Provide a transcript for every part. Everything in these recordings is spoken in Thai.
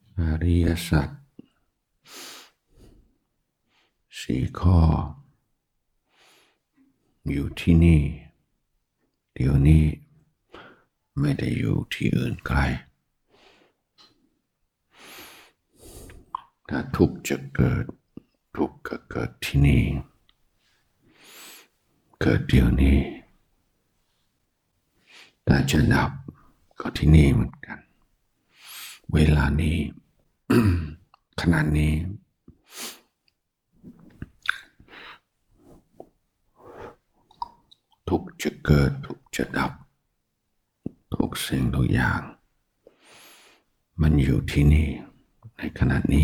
อริยสัจสี่ข้ออยู่ที่นี่เดี๋ยวนี้ไม่ได้อยู่ที่อื่นไกลถ้าทุกข์จะเกิดทุกข์ก็เกิดที่นี่เกิดเดี๋ยวนี้แต่จะดับก็ที่นี่เหมือนกันเวลานี้ ขณะนี้ทุกข์จะเกิดทุกข์จะดับทุกสิ่งทุกอย่างมันอยู่ที่นี่ในขณะนี้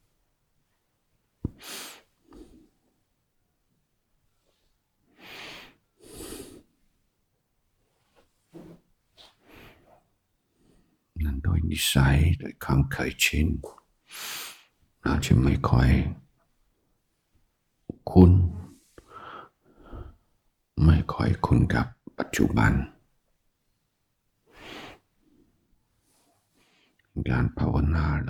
นั้นโดยนิสัยโดยความเคยชินเราจะไม่ค่อยคุ้นกับปัจจุบันการภาวนาเรา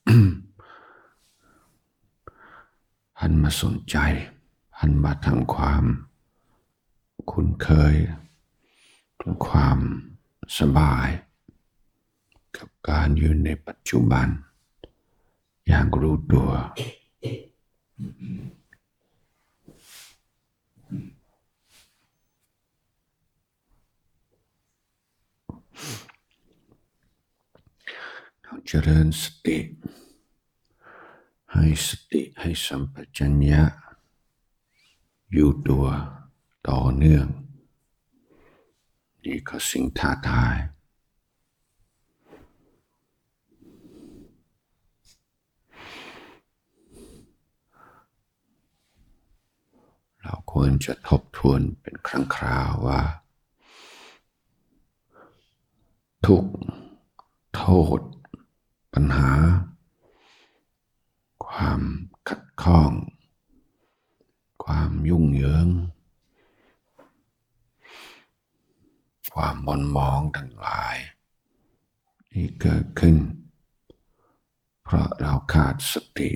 หันมาสนใจหันมาทำความคุ้นเคยความสบายกับการอยู่ในปัจจุบันอย่างรู้ตัวเราเจริญสติให้สัมปชัญญะอยู่ตัวต่อเนื่องนี่ก็สิ่งท้าทายเราควรจะทบทวนเป็นครั้งคราวว่าทุกข์โทษปัญหาความขัดข้องความยุ่งเหยิงความหม่นหมองทั้งหลายที่เกิดขึ้นเพราะเราขาดสติ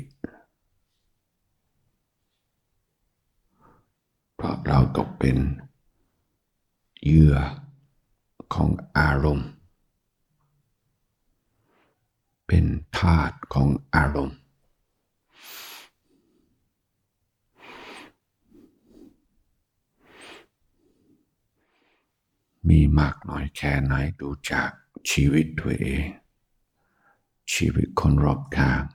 เพราะเราตกเป็นเหยื่อของอารมณ์เป็นทาสของอารมณ์มีมากน้อยแค่ไหนดูจากชีวิตตัวเองชีวิตคนรอบข้าง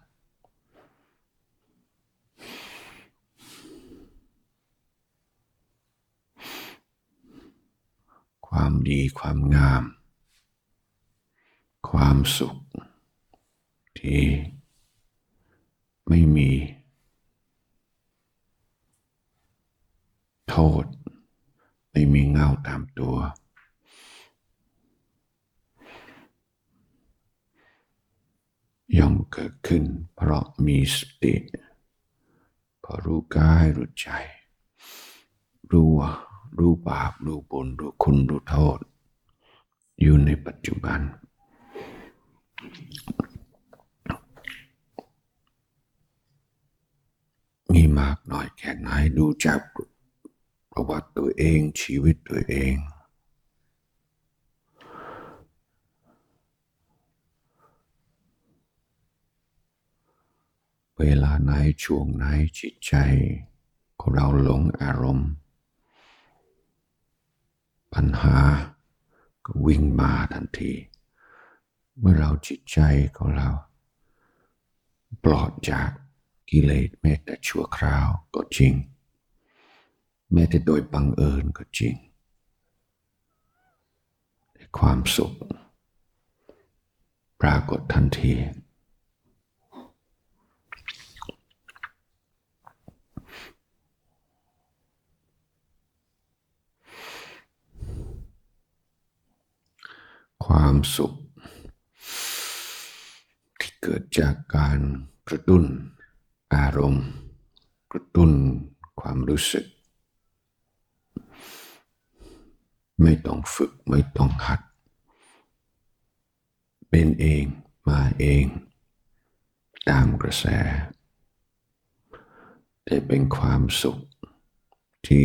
ความดีความงามความสุขที่ไม่มีโทษไม่มีเงาตามตัวย่อมเกิดขึ้นเพราะมีสติพอรู้กายรู้ใจรู้บาปรู้บุญรู้คุณรู้โทษอยู่ในปัจจุบันมีมากน้อยแค่ไหนดูจากประวัติตัวเองชีวิตตัวเองเวลาไหนช่วงไหนจิตใจของเราหลงอารมณ์ปัญหาก็วิ่งมาทันทีเมื่อเราจิตใจของเราปลอดจากกิเลสแม้แต่ชั่วคราวก็จริงแม้แต่โดยบังเอิญก็จริงความสุขปรากฏทันทีความสุขที่เกิดจากการกระตุ้นอารมณ์กระตุ้นความรู้สึกไม่ต้องฝึกไม่ต้องหัดเป็นเองมาเองตามกระแสแต่เป็นความสุขที่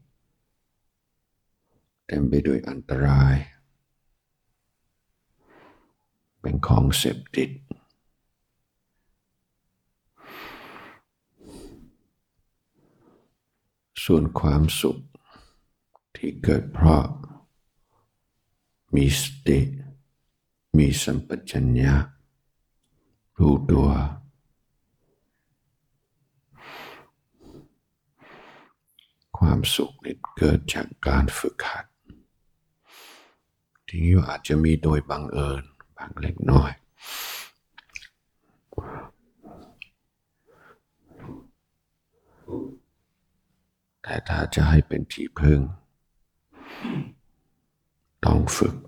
เต็มไปด้วยอันตรายเป็นของเสพติดส่วนความสุขที่เกิดเพราะมีสติมีสัมปชัญญะรู้ตัวความสุขนี่เกิดจากการฝึกหัดที่อาจจะมีโดยบังเอิญบางเล็กน้อยแต่ถ้าจะให้เป็นที่พึ่งต้องฝึก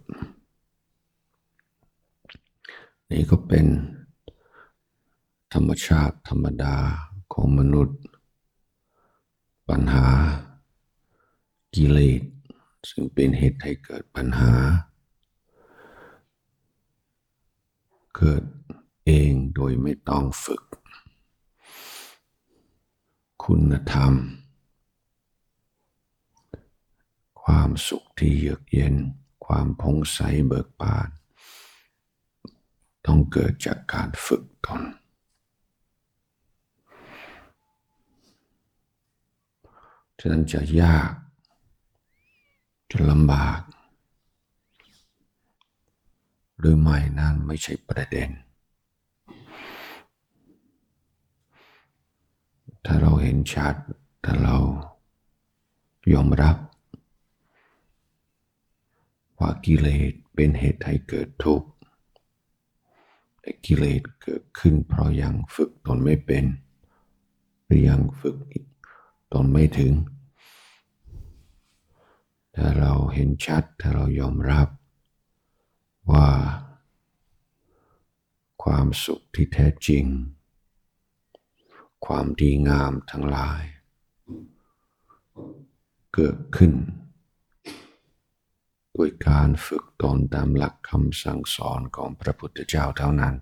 นี่ก็เป็นธรรมชาติธรรมดาของมนุษย์ปัญหากิเลสซึ่งเป็นเหตุให้เกิดปัญหาเกิดเองโดยไม่ต้องฝึกคุณธรรมความสุขที่เยือกเย็นความผ่องใสเบิกบานต้องเกิดจากการฝึกตนฉะนั้นจะยากจะลำบากหรือไม่นั้นไม่ใช่ประเด็นถ้าเราเห็นชัดถ้าเรายอมรับว่ากิเลสเป็นเหตุให้เกิดทุกข์แต่กิเลสเกิดขึ้นเพราะยังฝึกตนไม่เป็นหรือยังฝึกตนไม่ถึงถ้าเราเห็นชัดถ้าเรายอมรับว่าความสุขที่แท้จริงความดีงามทั้งหลายเกิดขึ้นด้วยการฝึกตนตามหลักคำสั่งสอนของพระพุทธเจ้าเท่านั้น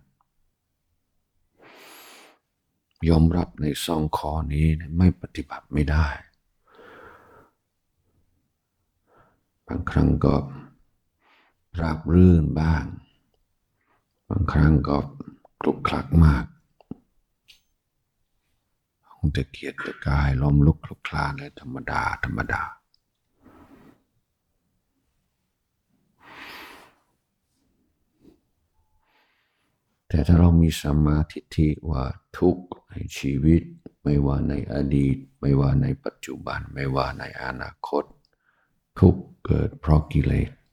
ยอมรับในสองข้อนี้ไม่ปฏิบัติไม่ได้บางครั้งก็ราบรื่นบ้างบางครั้งก็คลุกคลักมากคงจะเกียจตะกายล้มลุกคลุกคลานและธรรมดาแต่ถ้าเรามีสัมมาทิฏฐิว่าทุกข์ในชีวิตไม่ว่าในอดีตไม่ว่าในปัจจุบันไม่ว่าในอนาคตทุกข์เกิดเพราะกิเลส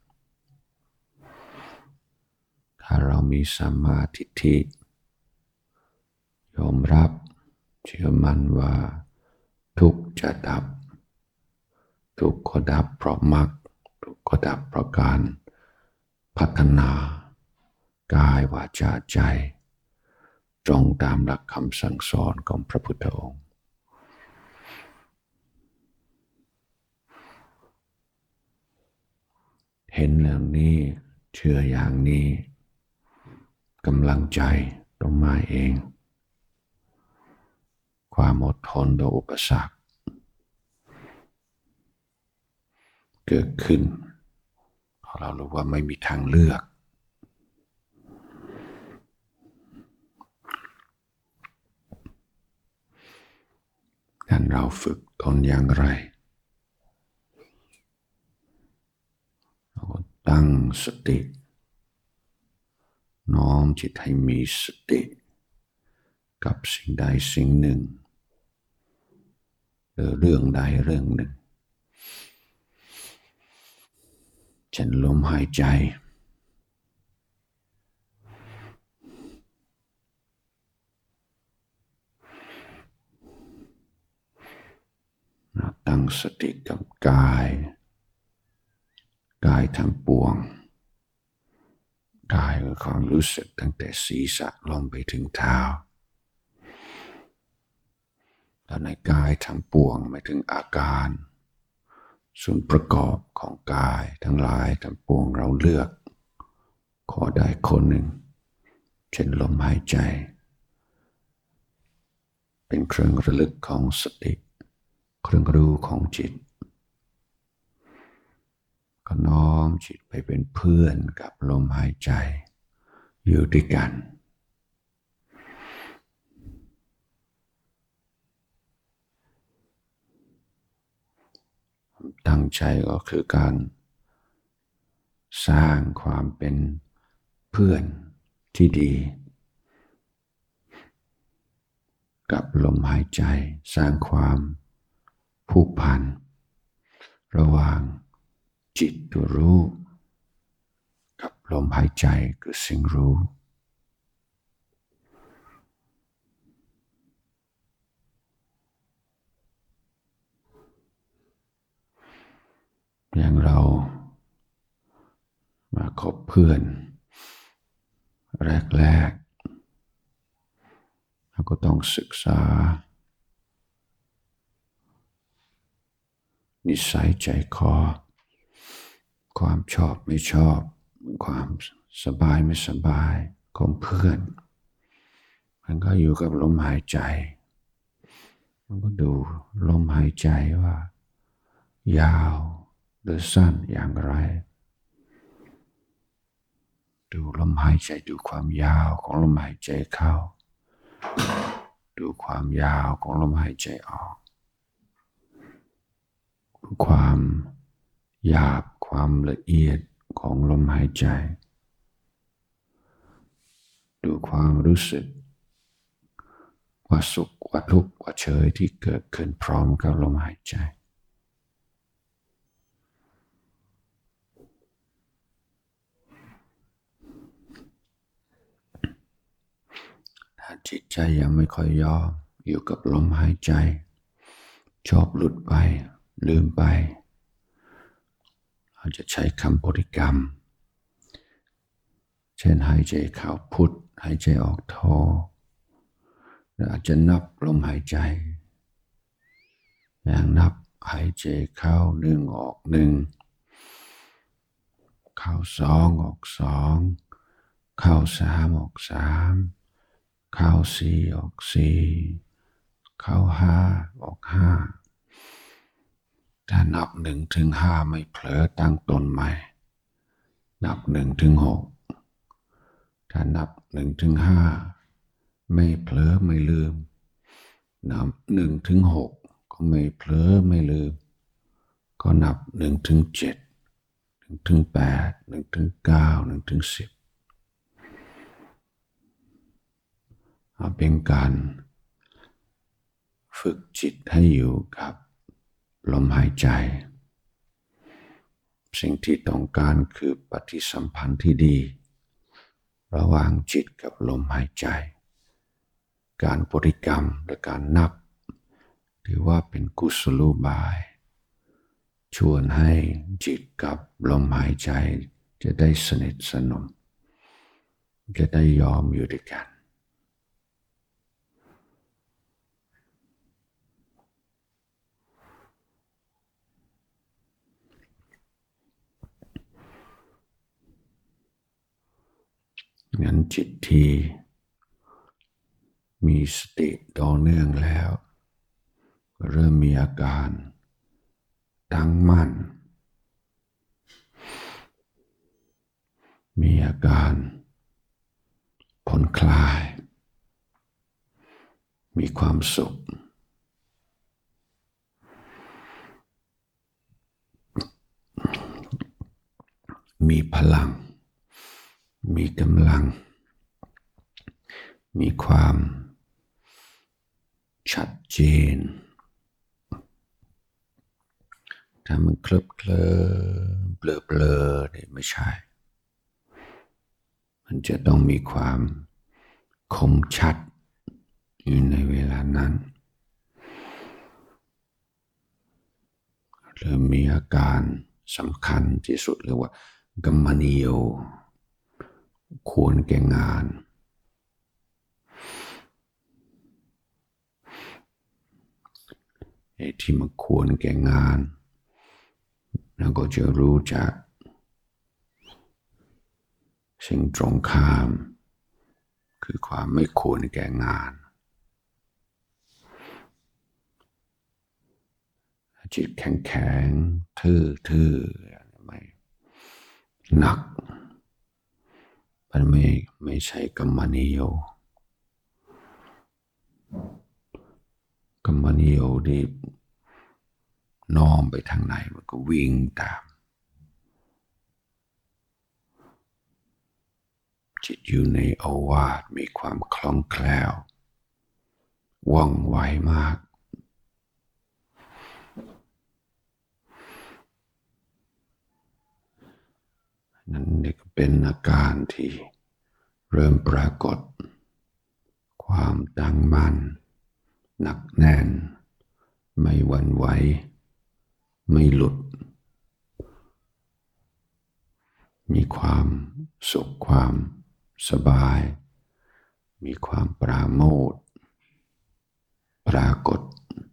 ถ้าเรามีสัมมาทิฏฐิยอมรับเชื่อมั่นว่าทุกข์จะดับทุกข์ก็ดับเพราะมรรคทุกข์ก็ดับเพราะการพัฒนากายวาจาใจตรงตามหลักคำสั่งสอนของพระพุทธองค์เห็นอย่างนี้เชื่ออย่างนี้กำลังใจต้องมาเองความอดทนต่ออุปสรรคเกิดขึ้นเพราะเรารู้ว่าไม่มีทางเลือกการเราฝึกตนอย่างไรเราก็ตั้งสติน้อมจิตให้มีสติกับสิ่งใดสิ่งหนึ่งหรือเรื่องใดเรื่องหนึ่งเช่นลมหายใจตั้งสติกับกายทั้งปวงกายคือความรู้สึกตั้งแต่ศีรษะลงไปถึงเท้าแล้วในกายทั้งปวงหมายถึงอาการส่วนประกอบของกายทั้งหลายทั้งปวงเราเลือกข้อใดข้อหนึ่งเช่นลมหายใจเป็นเครื่องระลึกของสติเครื่องรู้ของจิตก็น้อมจิตไปเป็นเพื่อนกับลมหายใจอยู่ด้วยกันตั้งใจก็คือการสร้างความเป็นเพื่อนที่ดีกับลมหายใจสร้างความผูกพันระหว่างจิตตัวรู้กับลมหายใจคือสิ่งรู้อย่างเรามาคบเพื่อนแรกๆเราก็ต้องศึกษานิสัยใจคอความชอบไม่ชอบความสบายไม่สบายของเพื่อนมันก็อยู่กับลมหายใจมันก็ดูลมหายใจว่ายาวหรือสั้นอย่างไรดูลมหายใจดูความยาวของลมหายใจเข้าดูความยาวของลมหายใจออกดูความหยาบความละเอียดของลมหายใจดูความรู้สึกว่าสุขว่าทุกข์ว่าเฉยที่เกิดขึ้นพร้อมกับลมหายใจถ้าจิตใจยังไม่ค่อยยอมอยู่กับลมหายใจชอบหลุดไปลืมไปเราจะใช้คำบริกรรมเช่นหายใจเข้าพุทหายใจออกโทหรืออาจจะนับลมหายใจอย่างนับหายใจเข้าหนึ่งออกหนึ่งเข้าสองออกสองเข้าสามออกสามเข้าสี่ออกสี่เข้าห้าออกห้าถ้านับหนึ่งถึงห้าไม่เผลอตั้งต้นใหม่นับหนึ่งถึงหกถ้านับหนึ่งถึงห้าไม่เผลอไม่ลืมนับหนึ่งถึงหกก็ไม่เผลอไม่ลืมก็นับหนึ่งถึงเจ็ดหนึ่งถึงแปดหนึ่งถึงเก้าหนึ่งถึงสิบเป็นการฝึกจิตให้อยู่กับลมหายใจสิ่งที่ต้องการคือปฏิสัมพันธ์ที่ดีระหว่างจิตกับลมหายใจการบริกรรมและการนับถือว่าเป็นกุศโลบายชวนให้จิตกับลมหายใจจะได้สนิทสนมจะได้ยอมอยู่ด้วยกันงั้นจิตที่มีสติต่อเนื่องแล้วเริ่มมีอาการตั้งมั่นมีอาการผ่อนคลายมีความสุขมีพลังมีกำลังมีความชัดเจนถ้ามันเคลิบเคลิ้มเบลอเนี่ยไม่ใช่มันจะต้องมีความคมชัดอยู่ในเวลานั้นเริ่มมีอาการสำคัญที่สุดเรียกว่ากัมมนิโยควรแก่งานไอ้ที่มันควรแก่งานแล้วก็จะรู้จักสิ่งตรงข้ามคือความไม่ควรแก่งานจิตแข็งแข็งทื่อไม่หนักมันไม่ใช่กัมมานิโยกัมมานิโยนี่น้อมไปทางไหนมันก็วิ่งตามจิตอยู่ในโอวาทมีความคล่องแคล่วว่องไวมากนั่นนี่ก็เป็นอาการที่เริ่มปรากฏความตั้งมั่นหนักแน่นไม่หวั่นไหวไม่หลุดมีความสุขความสบายมีความปราโมทย์ปรากฏ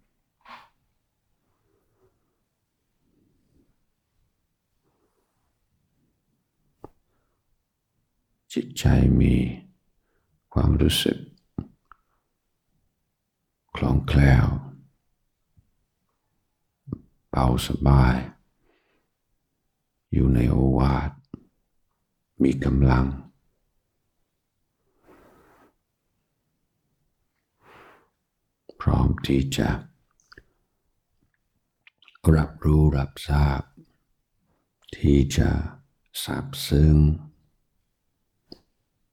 จิตใจมีความรู้สึกคล่องแคล่วเบาสบายอยู่ในโอวาทมีกำลังพร้อมที่จะรับรู้รับทราบที่จะซาบซึ้ง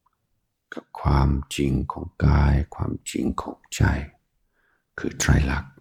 กับความจริงของกายความจริงของใจคือไตรลักษณ์